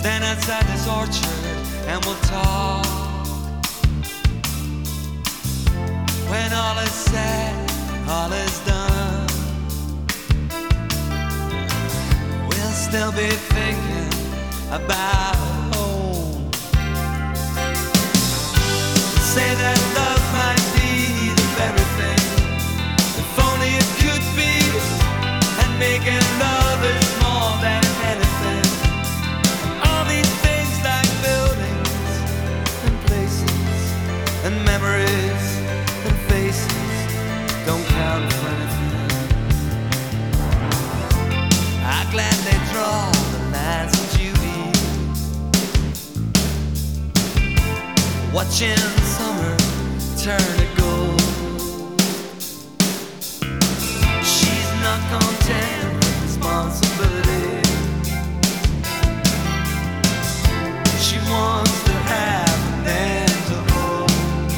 Stand outside this orchard and we'll talk. When all is said, all is done, we'll still be thinking about home. Say that love might be the very thing, if only it could be, and making love is more than anything. All these things like buildings and places and memories and faces don't count for anything. I gladly draw the lines of Judy, watching summer turn to gold. She's not content with responsibility. She wants to have an end to hold.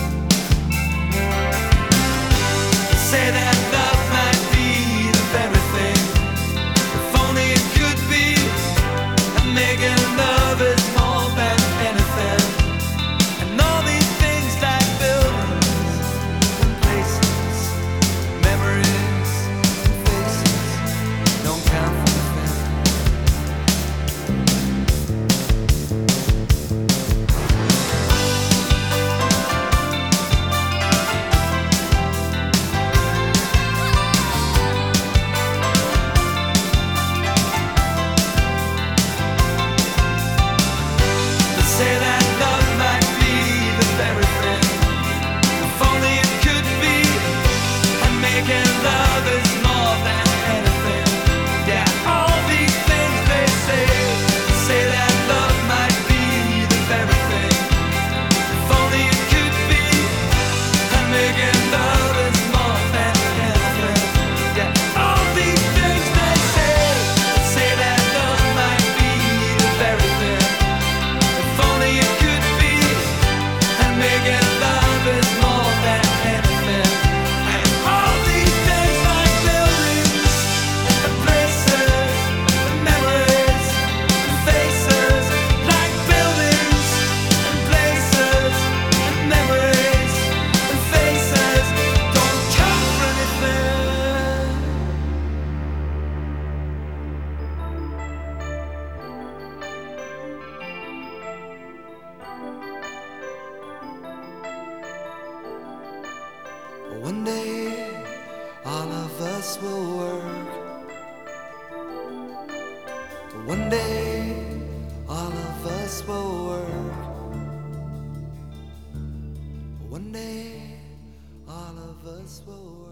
Say that love might be the very thing, if only it could be, and making love is more than anything. And all these things like buildings and places, memories and faces don't count for anything. Say that love might be the very thing, if only it could be, and making love is more than anything. Yeah, all these things they say that love might be the very thing, if only it could be, and making love is more than anything. Yeah, all these things they say that love might be the very thing, if only it could be, and making love is more than anything. And all these things like buildings and places and memories and faces, like buildings and places and memories and faces, don't count for anything. One day, all of us will work. One day, all of us will work. One day, all of us will work.